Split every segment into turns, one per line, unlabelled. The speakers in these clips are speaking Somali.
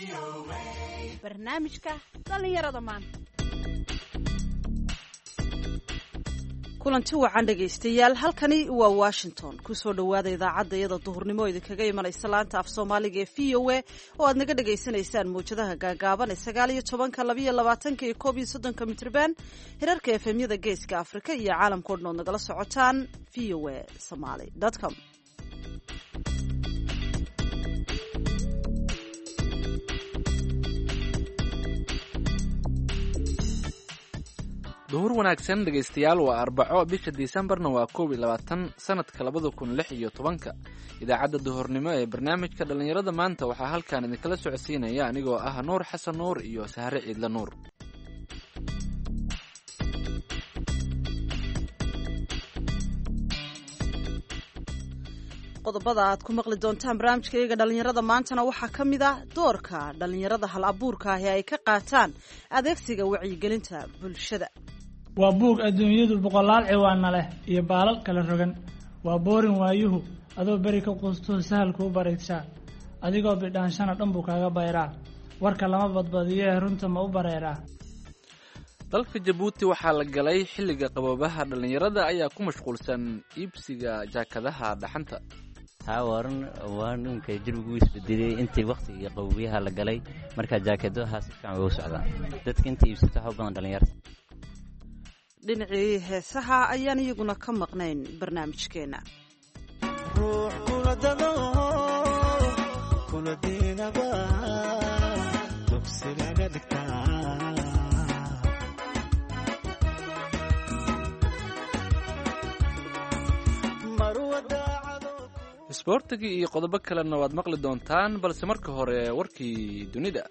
barnaamijka dhalinyarada maanta.
kulanti wacan dhegaystayaal, halkani waa Washington. kusoo dhawaada idaacadda iyada duhurnimo idinkaga imanaysa laanta af Soomaaliga ee VOA oo aad naga dhageysanaysaan muujadaha gaagaaban ee 19, 22 iyo 31 mitirban, hirarka FM-yada Geeska Afrika iyo caalamka oo dhan nagala socotaan voasomali.com.
duhur wanaagsan dhegaystayaal, waa Arbaco bisha Disembarna waa 21 sanadka 2016. idaacadda duhurnimo ee barnaamijka dhalinyarada maanta waxaa halkan idinkala socodsiinaya anigoo ah Nuur Xasan Nuur iyo Sahre Ciidla Nuur.
qodobada aad ku maqli doontaan barnaamijka iyaga dhalinyarada maantana waxaa ka mid ah doorka dhalinyarada hal abuurka ah ee ay ka qaataan adeegsiga wacyigelinta bulshada.
waa buug adduunyadu boqolaal ciwaana leh iyo baalal kala rogan. waa boorin waayuhu adoo beri ka quusto sahalku u bareegshaa, adigoo bidhaanshana dhan buu kaaga bayraa, warka lama badbadiyo runta ma u bareeraa.
dalka Jabuuti waxaa la galay xilliga qaboobaha, dhalinyarada ayaa ku mashquulsan iibsiga jaakadaha dhaxanta.
waan inkay jirbigu isbedelay intii waqtiga qaboobaha la galay, marka jaakadaha si fiican ugu socdaan dadka intii iibsata wax badan dhalinyarada.
dhinacii heesaha ayaan iyaguna ka maqnayn barnaamijkeena.
ruux kula dado kula diinaba dugsigaga dhigtaa.
isboortigii iyo qodobo kalena waad maqli doontaan, balse marka hore warkii dunida.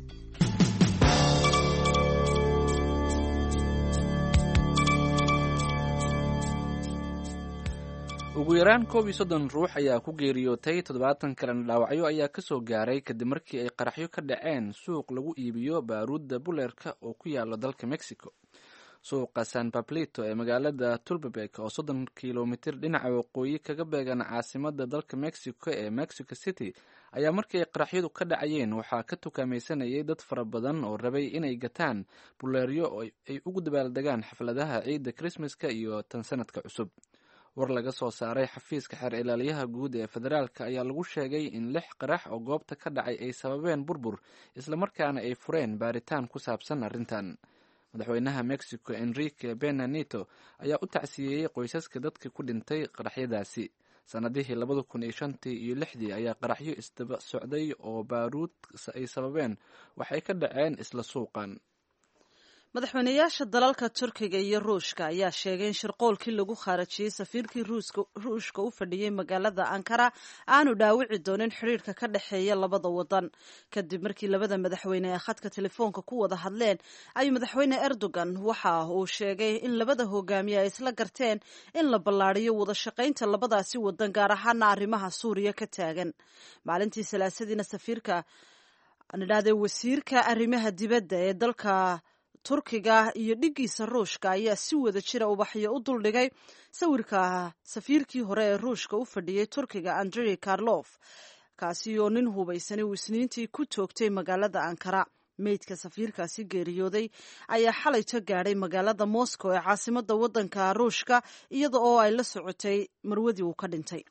ugu yaraan 31 ruux ayaa ku geeriyootay, 70 kalena dhaawacyo ayaa ka soo gaaray kadib markii ay qaraxyo ka dhaceen suuq lagu iibiyo baaruudda buleerka oo ku yaala dalka Mexico. suuqa San Pablito ee magaalada Tulpepec oo 30 kilomitir dhinaca waqooyi kaga beegan caasimadda dalka Mexico ee Mexico City ayaa markii ay qaraxyadu ka dhacayeen waxaa ka tukaamaysanayay dad fara badan oo rabay inay gataan buleeryo oo ay ugu dabaaldegaan xafladaha ciidda Christmaska iyo tan sanadka cusub. war laga soo saaray xafiiska xeer ilaaliyaha guud ee federaalka ayaa lagu sheegay in 6 qarax oo goobta ka dhacay ay sababeen burbur, isla markaana ay fureen baaritaan ku saabsan arrintan. madaxweynaha Mexico Enrique Pena Nieto ayaa u tacsiyeeyey qoysaska dadkii ku dhintay qaraxyadaasi. sanadihii 2005 iyo 2006 ayaa qaraxyo isdaba socday oo baaruud ay sababeen waxay ka dhaceen isla suuqan.
madaxweynayaasha dalalka Turkiga iyo Ruushka ayaa sheegay in shirqoolkii lagu khaarajiyey safiirkii Ruushka u fadhiyey magaalada Ankara aanu dhaawici doonin xiriirka ka dhexeeya labada wadan. kadib markii labada madaxweyne ee khadka telefoonka ku wada hadleen, ayuu madaxweyne Erdogan waxa uu sheegay in labada hogaamiye ay isla garteen in la ballaariyo wada shaqaynta labadaasi wadan, gaar ahaana arrimaha Suuriya ka taagan. maalintii Salaasadiina wasiirka arrimaha dibadda ee dalka Turkiga iyo dhigiisa Ruushka ayaa si wada jira ubaxyo u duldhigay sawirka safiirkii hore ee Ruushka u fadhiyey Turkiga Andrei Karlov, kaasi oo nin hubaysani uu Isniintii ku toogtay magaalada Ankara. meydka safiirkaasi geeriyooday ayaa xalay ka gaadhay magaalada Moscow ee caasimadda waddanka Ruushka, iyada oo ay la socotay marwadii uu ka dhintay.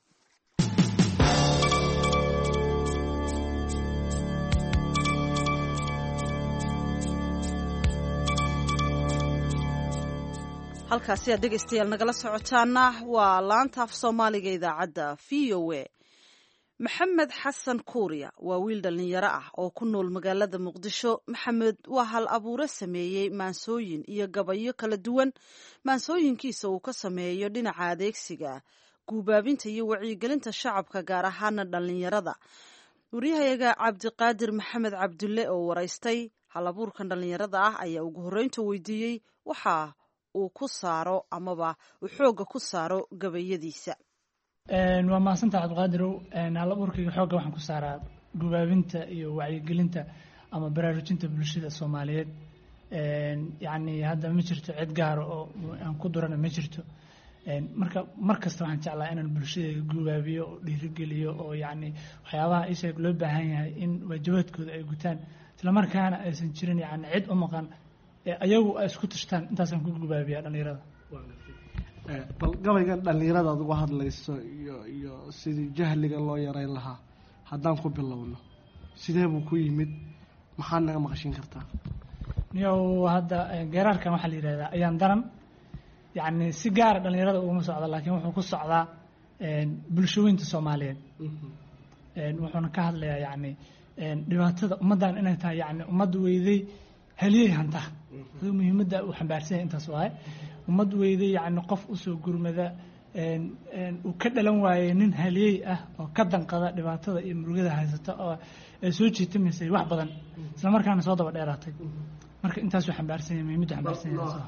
halkaasi aad dhegaystayaal nagala socotaana waa laanta af Soomaaliga idaacadda VOA. maxamed xasan kuuriya waa wiil dhalinyaro ah oo ku nool magaalada Muqdisho. maxamed waa hal abuure sameeyey maansooyin iyo gabayo kala duwan. maansooyinkiisa uu ka sameeyo dhinaca adeegsiga, guubaabinta iyo wacyigelinta shacabka, gaar ahaana dhalinyarada. waryahayaga Cabdiqaadir Maxamed Cabdulle oo waraystay hal abuurkan dhalinyarada ah ayaa ugu horreynta weydiiyey waxa uu ku saaro amaba uu xooga ku saaro gabayadiisa.
waa mahadsantahay Cabdiqaadirow. hal abuurkayga xooga waxaan ku saaraa guubaabinta iyo wacyigelinta ama baraarujinta bulshada Soomaaliyeed. yacni hadda ma jirto cid gaar oo aan ku durana ma jirto. marka mar kasta waxaan jeclaa inaan bulshadayda gubaabiyo oo dhiirigeliyo oo yacni waxyaabaha isheeg loo baahan yahay in waajibaadkooda ay gutaan isla markaana aysan jirin yacni cid u maqan ayagu ay isku tashtaan intaasaan ku gubaabiyaa dhalinyarada.
bal gabaygan dhalinyarada aad uga hadlayso iyo sidii jahliga loo yareyn lahaa haddaan ku bilowno sidee buu ku yimid maxaad naga maqashin kartaa?
niyow hadda geeraarkan waxaa la yidhahdaa ayaan daran yacni si gaara dhalinyarada uguma socda laakiin wuxuu ku socdaa bulshooyinta Soomaaliyeed wuxuuna ka hadlayaa yacni dhibaatada ummaddan inay tahay yacni ummad weyday haliyey hanta aduu muhiimadda uu xambaarsan yahay intaas waaye ummad weyday yacni qof usoo gurmada uu ka dhalan waayey nin haliyey ah oo ka danqada dhibaatada iyo murugada haysata oo ay soo jiitamaysay wax badan isla markaana soo daba dheeraatay marka intaasuu xambaarsan yahay muhiimaddu xambaarsan yahay.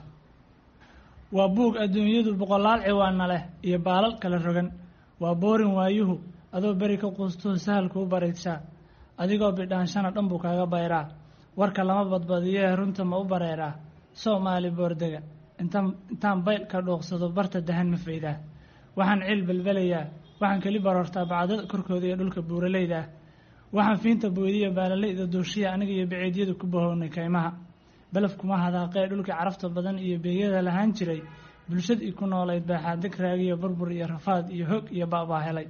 waa buug adduunyadu boqolaal ciwaana leh iyo baalal kala rogan waa boorin waayuhu adoo beri ka quusto sahalku u baraydshaa adigoo bidhaanshana dhan buu kaaga bayraa warka lama badbadiyee runta ma u bareeraa Soomaali boordega intaan bayl ka dhuuqsado barta dahan ma faydaa waxaan cil balbalayaa waxaan keli baroortaa bacdada korkooda iyo dhulka buuraleyda waxaan fiinta boodiya baalalayda dooshiya aniga iyo baceedyadu ku bahownay kaymaha balaf kuma hadaaqee dhulkii carafta badan iyo beegyada lahaan jiray bulshadii ku noolayd baaxaadeg raagiyo burbur iyo rafaad iyo hog iyo ba'baa helay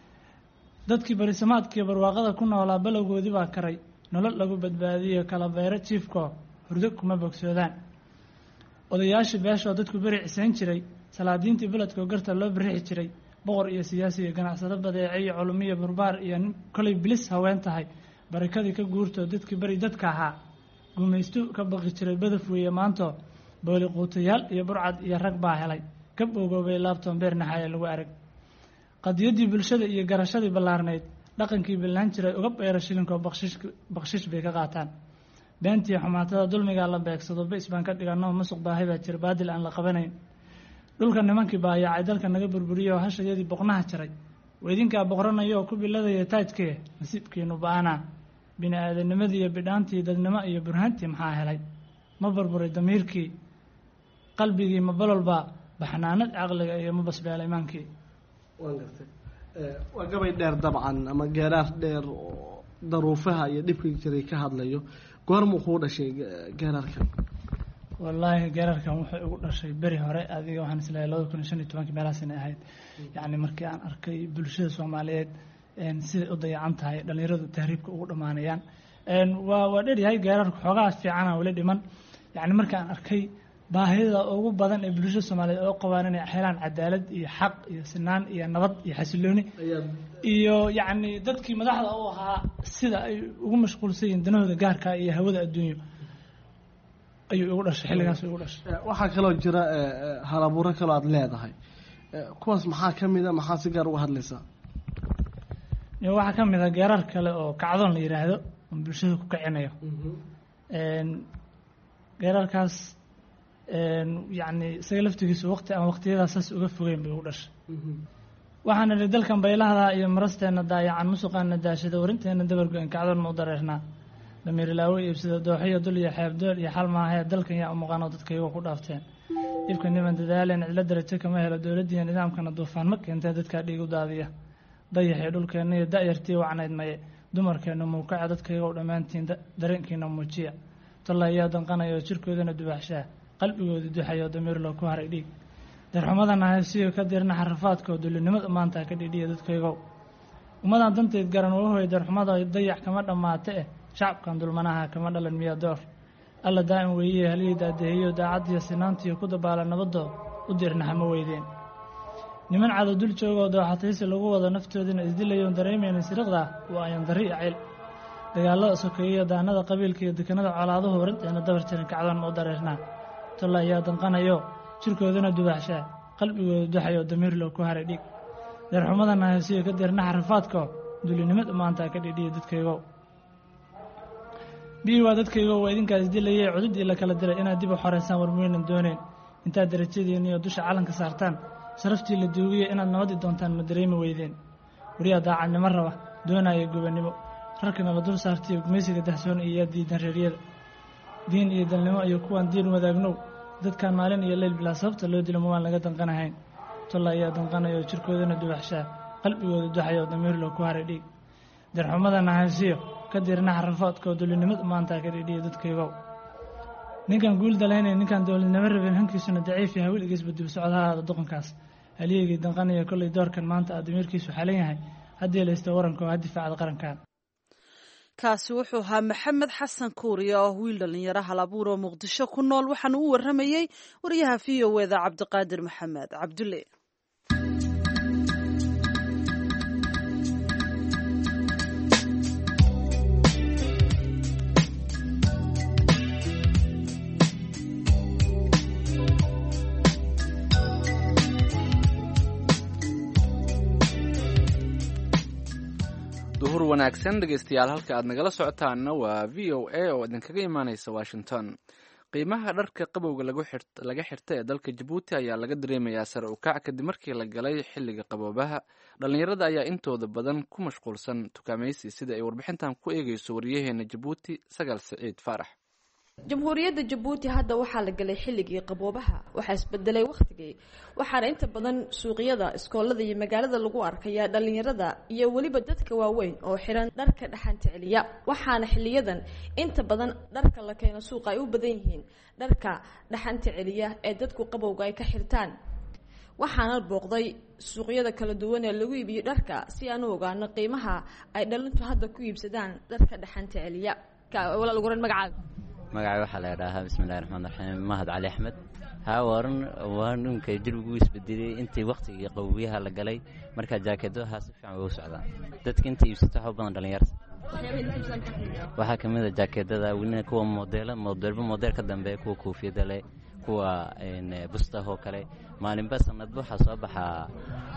dadkii barisamaadkiiyo barwaaqada ku noolaa balowgoodii baa karay nolol lagu badbaadiyo kala bayro jiifkoo hurdo kuma bogsoodaan odayaashii beeshoo dadku beri cisayn jiray salaadiintii beledkoo garta loo birixi jiray boqor iyo siyaasi iyo ganacsado badeece iyo culumiyo barbaar iyo kolay bilis haween tahay barakadii ka guurtoo dadkii beri dadka ahaa gumaystu ka baqi jiray badaf weeye maantoo booli quutayaal iyo burcad iyo rag baa helay kab ogoobay laabtoon beer naxaaya lagu arag qadiyaddii bulshada iyo garashadii ballaarnayd dhaqankii billaan jiray uga beera shilinkoo bakshish bay ka qaataan beentii xumaatada dulmigaa la beegsado bays baan ka dhiganoo musuq baahay baa jira baadil aan la qabanayn dhulka nimankii baayaacay dalka naga burburiyoo hashayadii boqnaha jaray weydinkaa boqranayoo ku biladaya taajkee nasiibkiinu ba'anaa bini aadamnimadii iyo bidhaantii dadnimo iyo burhaantii maxaa helay ma burburay damiirkii qalbigii ma balolbaa baxnaanad caqliga iyo ma basbeela imaankii.
waan gartay waa gabay dheer dabcan ama geeraar dheer oo daruufaha iyo dhibkii jiray ka hadlayo goormuu kuu dhashay geeraarkan?
wallaahi geeraarkan wuxuu igu dhashay beri hore adiga waxaan isleeyahay 2015 meelahaasina ahayd yacni markii aan arkay bulshada Soomaaliyeed siday u dayacan tahay dhalinyaradu tahriibka ugu dhammaanayaan waa dheryahay geeraarku xoogaa fiicana weli dhiman yacni markaan arkay baahida ugu badan ee bulshada Soomaaliyeed oo qabaan inay helaan cadaalad iyo xaq iyo sinaan iyo nabad iyo xasilooni iyo yacni dadkii madaxda u ahaa sida ay ugu mashquulsan yihiin danahooda gaarka iyo hawada adduunyo ayuu igu dhashay xilligaas igu dhashay.
waxaa kaloo jira halabuuro kaloo aada leedahay kuwaas maxaa ka mid a maxaa si gaar uga hadlaysaa?
waxaa ka mid a geeraar kale oo kacdoon la yidhaahdo oo bulshada ku kicinayo geeraarkaas yacni isaga laftigiisu waqti aan waqtiyadaas saas uga fogeyn bay ugu dhashay waxaan idhi dalkan baylahda iyo marasteenna daayacan musuqaana daashada warinteenna dabargo-in kacdoon ma u dareernaa damiirlaawe iibsada dooxiyo dul iyo xeebdool iyo xal maahee dalkan yaa u muuqaanoo dadkayga ku dhaafteen dhibka niman dadaaleen cidlo darajo kama helo dowladdiiyo nidaamkana duufaan ma keentee dadkaa dhiig u daadiya dayaxii dhulkeenna iyo da'yartii wacnayd maye dumarkeenna muukaca dadkayga u dhammaantiin dareenkiina muujiya tolla ayaa danqanaya oo jirkoodana dubaaxshaa qalbigooda duxayoo damiir loo ku haray dhiig darxumadana haysiyo ka dirna xarafaadkoo dulinimada maanta ka dhidhiya dadkaygow ummadaan danteed garan wahoy darxumada dayax kama dhammaate shacabkan dulmanaha kama dhalan miya door alla daa'im weeye haliyey daadeheeyo daacaddiyo sinaantiyo ku dabaala nabadoo u dirna hama weydeen niman cado dul joogoo dooxataysi lagu wado naftoodina isdilayoon dareemayna siriqda waa ayan darri iyo cayl dagaalada sokeeyo daanada qabiilka iyo dekanada colaaduhu warinteena dabarjarin kacdoon ma u dareernaa tolla ayaa danqanayo jirkoodana dubaaxshaa qalbigooda duxayoo damiir loo ku haray dhiig darxumadana haysiyo ka dirna xarafaadkoo dulinimada maanta ka dhidhiya dadkaygow bii waa dadkaygow waa idinkaas isdilayay cududii la kala diray inaad dib u xoreysaan warmuynan dooneen intaad darajadiinniyo dusha calanka saartaan sharaftii la duugiya inaad nabadii doontaan ma dareemi weydeen wariyaa daacadnimo raba doonaya gobannimo rarkana la dul saartiyo gumaysiga dahsoon iyo yaa diidan reeryada diin iyo dalnimo iyo kuwaan diin wadaagnow dadkan maalin iyo leyl bilaa sababta loo dilo ma waan laga danqanahayn tulla ayaa danqanayo jirkoodana duwaxshaa qalbigooda duxayo damiir loo ku haray dhiig darxumada nahaysiyo ka dirna xarafoodka oo dulinimada maanta ka dhidhiyo dadkaygow ninkan guul dalaynaya ninkan dowladnimo rabin hankiisuna daciif yahay weligiisba dib socdahaada doqonkaas haliyegii danqanaya kollay doorkan maanta aa damiirkiisu xalan yahay haddii laysta waranka oo ha difaacda qarankan
kaasi wuxuu ahaa maxamed xasan kuuriya oo wiil dhalinyaro halabuur oo muqdisho ku nool waxaana u waramayey wariyaha v o eda cabdiqaadir maxamed cabdulle.
duhur wanaagsan dhegeystayaal, halka aad nagala socotaanna waa v o a oo idinkaga imaaneysa Washington. qiimaha dharka qabowga laga xirta ee dalka Jabuuti ayaa laga dareemayaa sare u kac kadib markii la galay xilliga qaboobaha. dhalinyarada ayaa intooda badan ku mashquulsan tukaamaysi, sida ay warbixintan ku eegeyso wariyaheena Jabuuti Sagal Saciid Faarax.
jamhuuriyadda Jabuuti hadda waxaa la galay xilligii qaboobaha, waxaa isbedelay waqtigii, waxaana inta badan suuqyada, iskoolada iyo magaalada lagu arkayaa dhalinyarada iyo weliba dadka waaweyn oo xiran dharka dhaxanta celiya. waxaana xiliyadan inta badan dharka la keeno suuqa ay u badan yihiin dharka dhaxanta celiya ee dadku qabowga ay ka xirtaan. waxaana booqday suuqyada kala duwan ee lagu iibiyo dharka si aan u ogaano qiimaha ay dhalintu hadda ku iibsadaan dharka dhaxanta celiya. walaal ugu ran magacaaga?
magacay waxaa la yidhaahaa bismillahi raxmaani raxiim mahad cali axmed. waa ninka jirbigu isbedelay intii waqtigii qabowyaha la galay, markaa jaakeedaha si fiican ugu socdaan. dadka inta iibsata waxa badan dhalinyarta. waxaa kamid a jaakeedada welina kuwa moodeel ka dambeeya, kuwa koofiyada leh, kuwa bustahoo kale. maalinba sanadba waxaa soo baxaa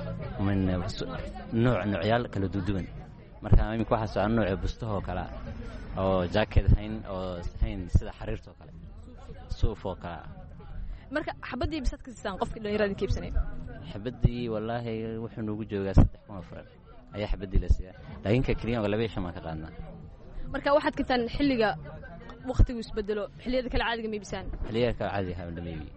noocyaal kala duwan. markaa imika waxaa socda nooca bustahoo kale oo jaakeed hayn sida xariirtoo kale, suuf oo kale.
marka xabadii ibsad ka siisaan qofkii dhalinyarada ka iibsanay?
xabadii wallaahi wuxuu noogu joogaa 3,000 franc ayaa xabadii la siiyaa, laakiin ka kaliya 2,000 ma ka qaadnaa.
marka waxaad kintaan xilliga waqtigu isbedelo, xilliyada kale caadiga ma iibsaan?
xilliyada kale caadiga ma iibiyo,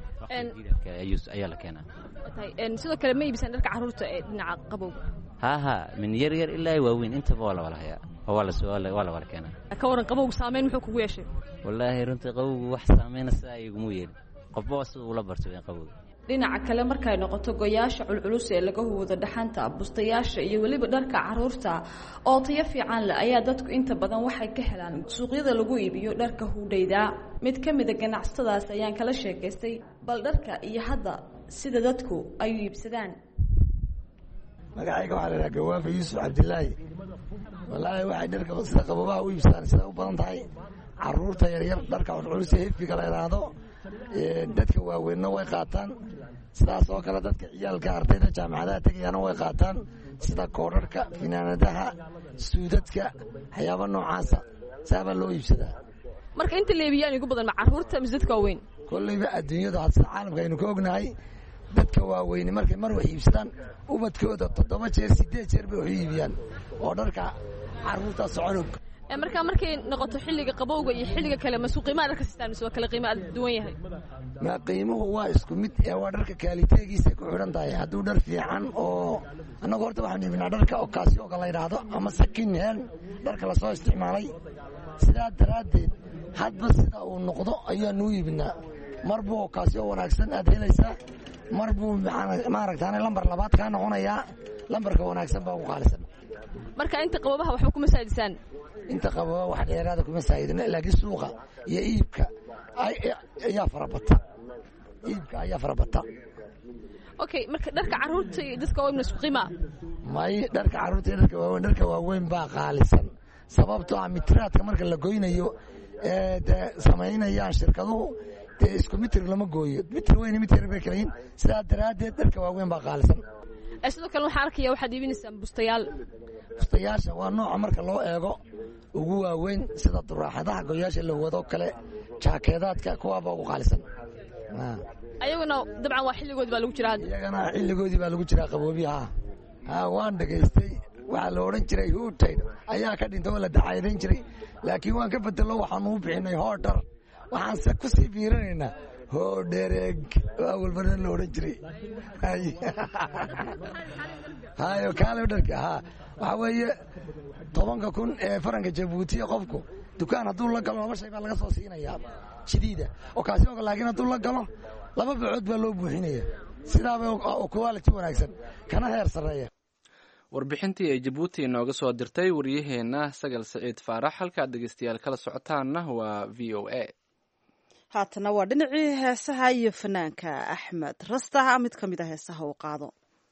ayaa la keenaa.
sidoo kale ma iibsaan dharka carruurta ee dhinaca qabowga?
ha min yar ilaa waaweyn intaba waa la wada hayaa, waa la wada keenaa.
ka waran qabowga saameyn muxuu kugu yeeshay?
wallaahi runtii qabowgu wax saameyna sidaa iguma yeelin, qofba sida ula barto qabowga.
dhinaca kale markay noqoto goyaasha culculus ee laga huwado dhaxanta, bustayaasha iyo weliba dharka carruurta oo tayo fiican leh ayaa dadku inta badan waxay ka helaan suuqyada lagu iibiyo dharka hudhayda. mid ka mid a ganacsatadaas ayaan kala sheekaystay bal dharka iyo hadda sida dadku ay u iibsadaan.
magacayga waxaa la yidhaha Gawaafa Yuusuf Cabdilaahi. wallaahi waxay dharka sida qaboobaha u iibsadaan sida u badan tahay carruurta yaryar dharka culculus ee hifiga la yidhaahdo, dadka waaweynna way qaataan. sidaas oo kale dadka ciyaalka ardayda jaamacadaha tegayana way qaataan, sida koodharhka, finaanadaha, suudadka, waxyaaba noocaasa saabaa loo iibsadaa.
marka inta la iibiyaan ugu badan ma carruurta mise dadka waaweyn?
kollayba adduunyada hadda caalamka aynu ka ognahay, dadka waaweyni markay mar wax iibsadaan ubadkooda 7 jeer 8 jeer bay wax iibiyaan oo dharka carruurta soconog.
marka markay noqoto xilliga qabowga iyo xilliga kale ma suuqiimaha dharka sistaan mise waa kala qiimo duwan yahay?
ma qiimuhu waa isku mid ee waa dharka kaaliteegiisa ku xidhan tahay. hadduu dhar fiican oo annagu horta waxaan iibinaa dharka okaasiyooga la yidhaahdo ama sakin heen, dharka lasoo isticmaalay. sidaa daraaddeed hadba sida uu noqdo ayaanu iibinaa. mar buu okaasiyo wanaagsan aad helaysaa, mar buu maaragtaane lambar 2 kaa noqonayaa. lambarka wanaagsan baa ugu qaalisan.
marka inta qaboobaha waxba kuma saadisaan?
inta qaboobaha wax dheeraada kuma saa'idina, laakiin suuqa iyo iibka ayaa farabata.
okay, marka dharka carruurta iyo dadka waaweyn isku qiima?
may dharka carruurta iyo dharka waaweyn baa qaalisan, sababtoo ah mitiraadka marka la goynayo ee samaynayaan shirkaduhu dee isku mitir lama gooyo, mitir weyn mitir bay kala yihiin. sidaa daraaddeed dharka waaweyn baa qaalisan.
sidoo kale waxaan arkaya waxaad iibinaysaan
bustayaasha waa nooca marka loo eego ugu waaweyn, sida duraaxadaha goyaasha la wado kale, jaakeedaadka kuwaabaa ugu qaalisan.
ayaguna dabcan waa xilligoodii baa lagu jiraa?
iyagana xilligoodii baa lagu jiraa qaboobiyaha. waan dhegaystay waxaa la odhan jiray huutayd ayaa ka dhinta oo la dacaydayn jiray, laakiin waan ka bedelo waxaanu u bixinay hoodhar. waxaanse ku sii fiirinaynaa hoo dhereeg awal badan la odhan jiray hayo kaale dharka ha waxa weeye 10,000 ee faranka Jabuuti qofku dukaan hadduu la galo laba shay baa laga soo siinayaa shidiida oo kaasi oo laakiin hadduu la galo laba bicood baa loo buuxinaya sidaaba oo quality wanaagsan kana heer sareeya.
warbixintii ay Jabuuti inooga soo dirtay wariyaheena Sagal Saciid Faarax halka dhageystayaal kala socotaana waa VOA.
haatana waa dhinacii heesaha iyo fanaanka Axmed Rastaha mid ka mid ah heesaha uu qaado.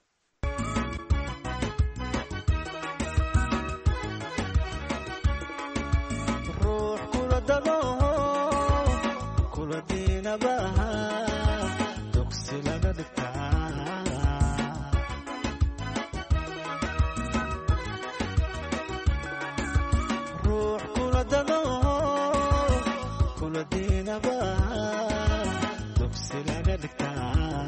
ruux kula dado kula diinaba dugsi laga dhigtaa ruux kula dado kula diinaba dugsi laga dhigtaa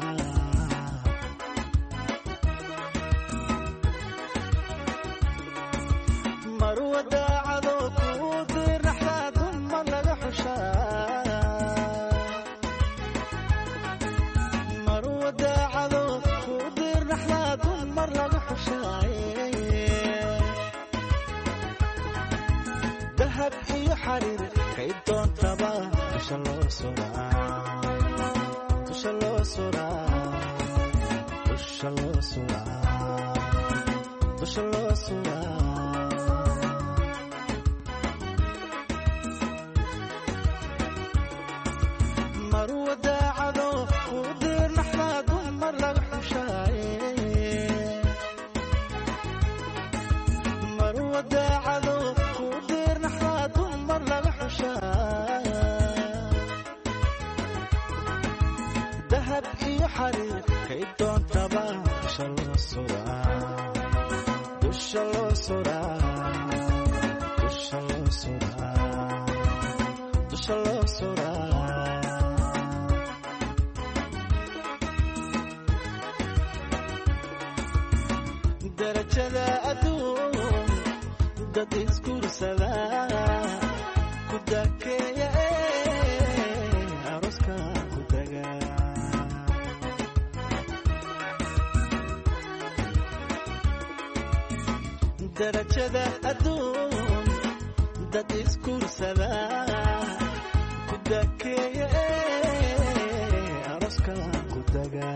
marwadaacado ku dirnaxdaa dumar laga xushaa marwadaacado ku dirnaxdaa dumar laga xushaaye dahab iyo xariir kay doontaba dusha loo suraa dusha loo suraa dusha loo suraa dusha loo suraa marwadaacado ku dirnaxdaa dumar laga xushaaye marwadaacado ku dirnaxdaa dumar laga xushaa dahab iyo xariir kay doontaba dusha loo suraa dusha loo suraa dusha loo suraa dusha loo suraa darajada adduun dad isguursada ku dakeeya aroska ku taga darajada adduun dad isguursada ku dakeeya aroska ku taga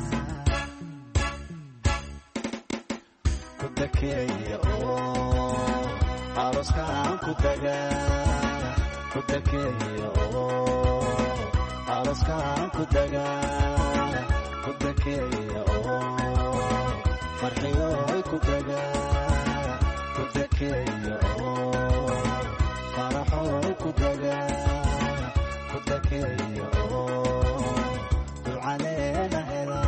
kudakeeya oo aroskaan ku taga kudakeeya oo aroskaan ku taga kudakeeya oo farxiyo ku taga kudakeeya oo faraxo ku taga kudakeeya oo ducaleena hela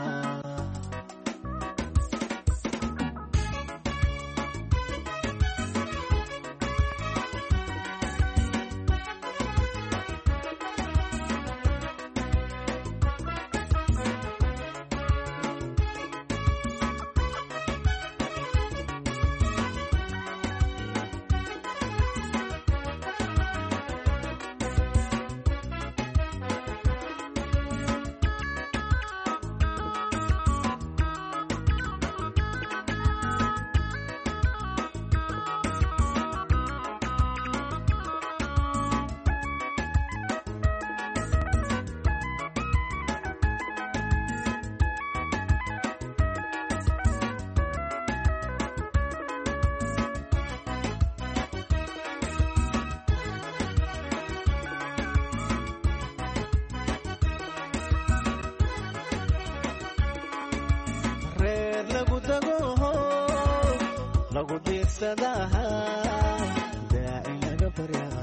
lagu diirsadaha daaci laga baryaa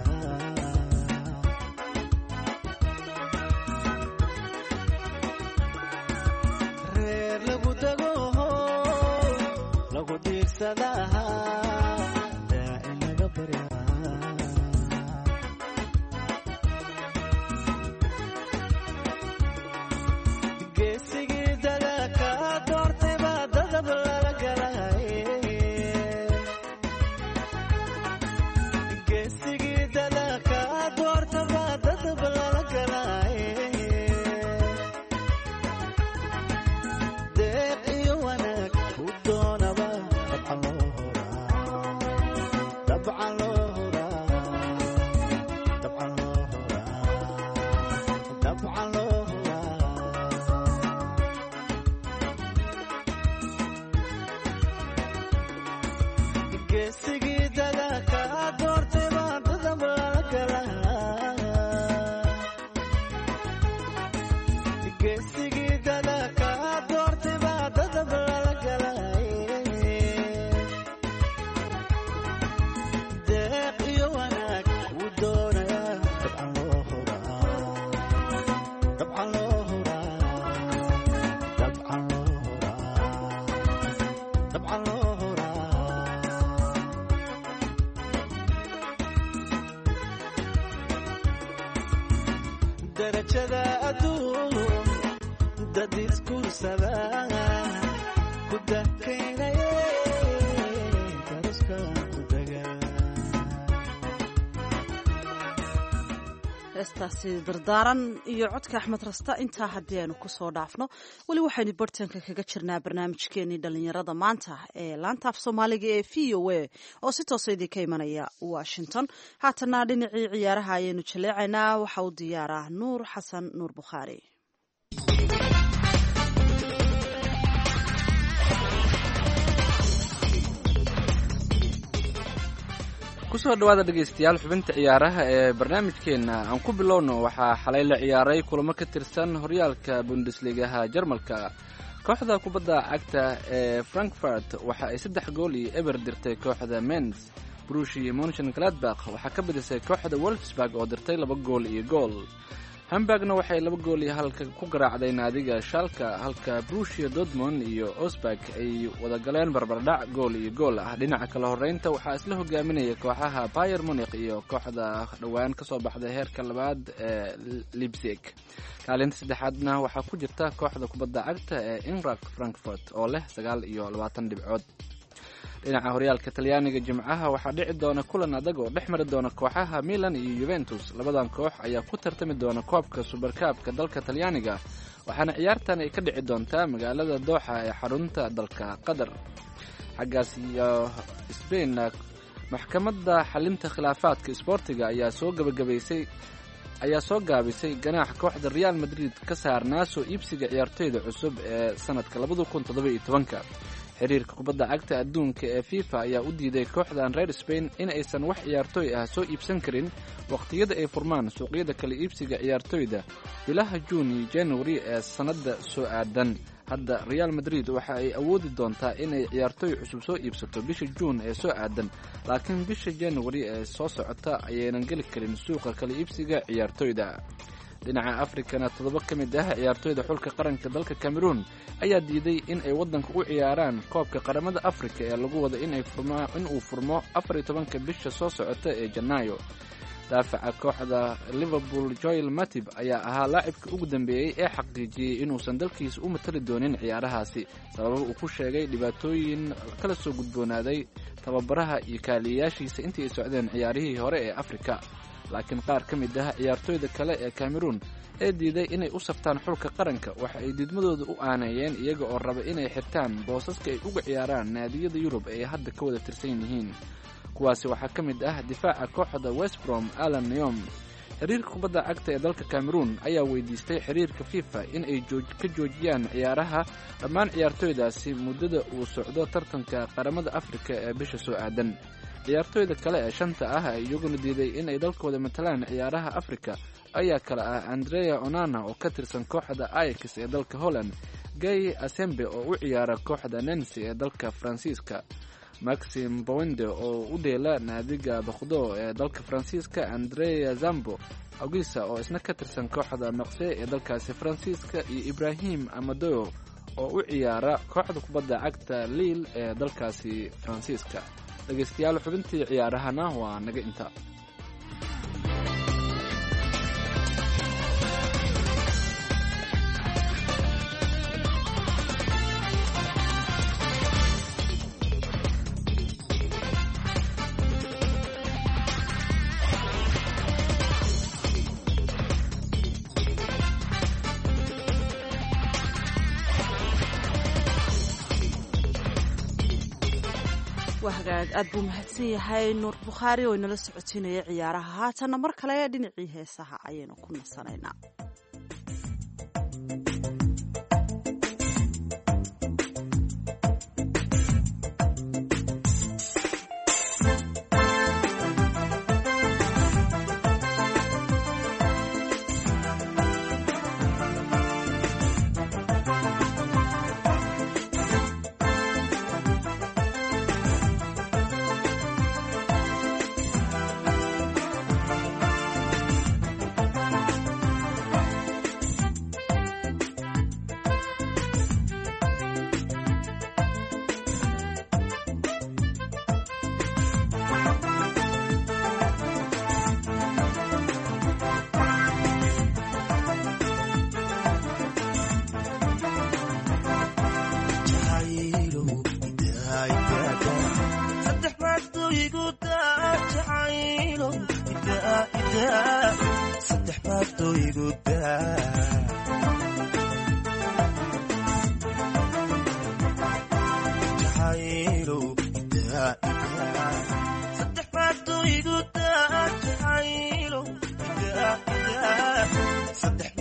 reer lagu dago lagu diirsadaha daaci laga baryaa geesigii dadaka doortay baa dadab lala galay geesigii dadaka doortay baa dadab lala galay dabcan loo horaa darajada adduun dad iskursada ku dakaynaye karuska ku daga
heestaasi dardaaran iyo codka axmed rasta intaa haddii aynu kusoo dhaafno weli waxaynu bartanka kaga jirnaa barnaamijkeenii dhallinyarada maanta ee laanta af soomaaliga ee v o a oo si toosa idinka imanaya washington haatana dhinacii ciyaaraha ayaynu jaleecaynaa waxa u diyaaraa nuur xasan nuur bukhaari
kusoo dhawaada dhegaystayaal xubinta ciyaaraha ee barnaamijkeenna aan ku bilowno waxaa xalay la ciyaaray kulamo ka tirsan horyaalka bundesligaha jarmalka kooxda kubadda cagta ee frankfurt waxa ay 3 gool iyo eber dirtay kooxda Mainz. Borussia Mönchengladbach waxaa ka badisay kooxda Wolfsburg oo dirtay 2 gool iyo gool. Hamburgna waxay 2 gool iyo halka ku garaacday naadiga Schalke halka Borussia Dortmund iyo Augsburg ay wada galeen barbardhac gool iyo gool ah. Dhinaca kala horeynta waxaa isla hogaaminaya kooxaha Bayern Munich iyo kooxda dhawaan ka soo baxday heerka labaad ee Leipzig. kaalinta saddexaadna waxaa ku jirta kooxda kubadda cagta ee Eintracht Frankfurt oo leh 29 dhibcood. dhinaca horyaalka Talyaaniga Jimcaha waxaa dhici doona kulan adag oo dhex mari doona kooxaha Milan iyo Juventus. Labadan koox ayaa ku tartami doona koobka Super Cup-ka dalka Talyaaniga waxaana ciyaartan ay ka dhici doontaa magaalada Doha ee xarunta dalka Qatar. xaggaas iyo Spain maxkamadda xalinta khilaafaadka isboortiga ayaa soo gaabisay ganaax kooxda Real Madrid ka saarnaa soo iibsiga ciyaartoyda cusub ee sanadka 2017. xiriirka kubadda cagta adduunka ee FIFA ayaa u diiday kooxdan reer Spain in aysan wax ciyaartoy ah soo iibsan karin waqtiyada ay furmaan suuqyada kala iibsiga ciyaartoyda bilaha June iyo January ee sanadda soo aadan. hadda Real Madrid waxa ay awoodi doontaa inay ciyaartoy cusub soo iibsato bisha June ee soo aadan, laakiin bisha January ee soo socota ayaynan geli karin suuqa kala iibsiga ciyaartoyda. dhinaca Afrikana 7 ka mid ah ciyaartoyda xulka qaranka dalka Cameroon ayaa diiday in ay wadanka u ciyaaraan koobka qaramada Afrika ee lagu wada in uu furmo 14 bisha soo socota ee Janaayo. daafaca kooxda Liverpool Joel Matip ayaa ahaa laacibka ugu dambeeyay ee xaqiijiyay inuusan dalkiisa u matali doonin ciyaarahaasi sabab uu ku sheegay dhibaatooyin kala soo gudboonaaday tababaraha iyo kaaliyayaashiisa intii ay socdeen ciyaarihii hore ee Afrika. laakiin qaar ka mid ah ciyaartoyda kale ee Cameroon ee diiday inay u saftaan xulka qaranka waxa ay diidmadooda u aaneeyeen iyaga oo raba inay xirtaan boosaska ay uga ciyaaraan naadiyada Yurub ee hadda ka wada tirsan yihiin. kuwaasi waxaa ka mid ah difaaca kooxda West Brom Alan Nyom. xiriirka kubadda cagta ee dalka Cameroon ayaa weydiistay xiriirka FIFA in ay ka joojiyaan ciyaaraha dhammaan ciyaartoydaasi muddada uu socdo tartanka qaramada Afrika ee bisha soo aadan. ciyaartoyda kale ee shanta ah ay iyaguna diiday in ay dalkooda matalaan ciyaaraha Afrika ayaa kala ah Andrea Onana oo ka tirsan kooxda Ajax ee dalka Holland, Guy Asembe oo u ciyaara kooxda Nancy ee dalka Faransiiska, Maxim Bowende oo u dheela naadiga Bordeaux ee dalka Faransiiska, Andrea Zambo Aguisa oo isna ka tirsan kooxda Marseille ee dalkaasi Faransiiska iyo Ibrahim Amadou oo u ciyaara kooxda kubadda cagta Lille ee dalkaasi Faransiiska. dhegaystayaal xubintii ciyaarahana waa naga inta.
aad buu mahadsan yahay Nuur Bukhaari oo inala socotinaya ciyaaraha. haatana mar kale dhinacii heesaha ayaynu ku nasanaynaa.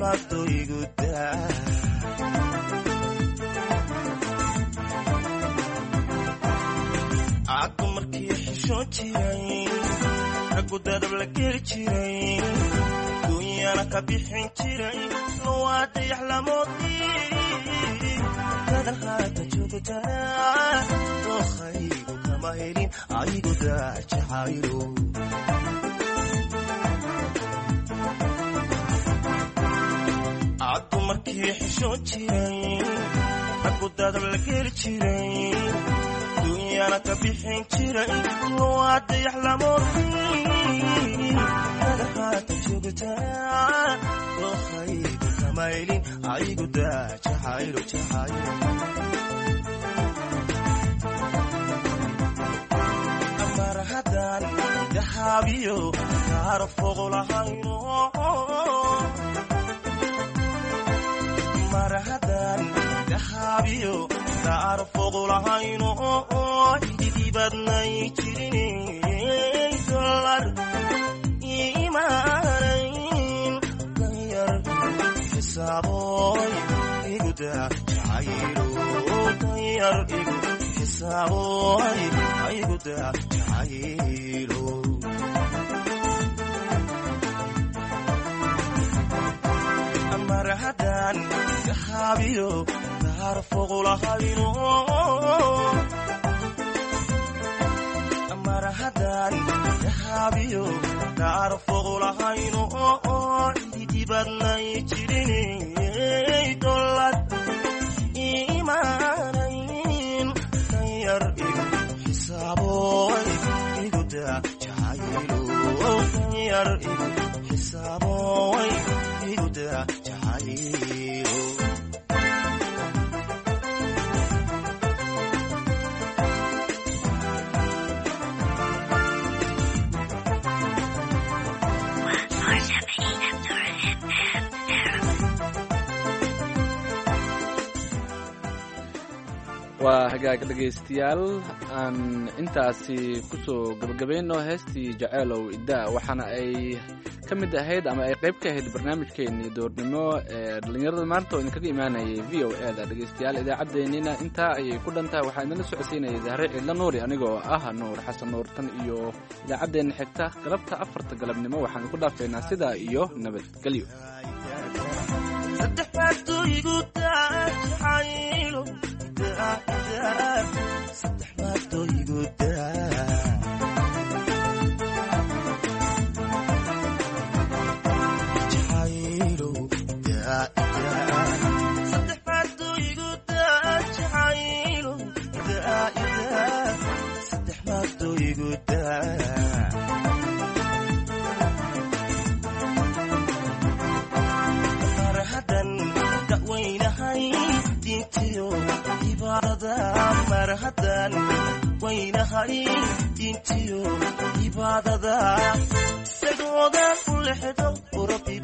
maado igu daa caadku markii xishoon jiray raggu dadab la geli jiray dunyana ka bixin jiray waa dayax lamoodii dadan haata joogtaa dookaygu kama helin aygu daa jacaylo caadku markii xishoon jiray raggu dadab la geli jiray dunyana ka bixin jiray waa dayax lamoodii dadan haata joogtaa dookaygu kama helin aygu daa jacaylo jacaylo amar haddaan dahaabiyo kaara fogo lahayno mar haddaan dahaabiyo kaara fogo lahayno idibadnay jirin dolar imaanayn danyar xisaaboy igu daa jacaylo danyar igu xisaaboy igu daa jacaylo mar haddaan dahaabiyo kaara fogo lahayno mar haddaan dahaabiyo kaara fogo lahayno idibadnay jirin dolar imaanayn danyar igu xisaaboy igu daa jacaylo danyar igu xisaaboy igu daa jacaylo
waa hagaag dhegaystayaal aan intaasi kusoo gabagabayno heestii jaceylow iddaa waxaana ay ka mid ahayd ama ay qayb ka ahayd barnaamijkeennii doornimo ee dhallinyarada maanta oo idinkaga imaanayay v o e da dhegaystayaal idaacaddeenina intaa ayay ku dhantahay waxaa idinla socodsiinayay dahre ciidla nuuri anigoo ah nuur xasan nuur tan iyo idaacaddeenna xigta galabta 4 galabnimo waxaan ku dhaafeynaa sidaa iyo nabadgelyo
mar haddaan waynahay diintiyo cibaadada sagooda u lexdo rabbi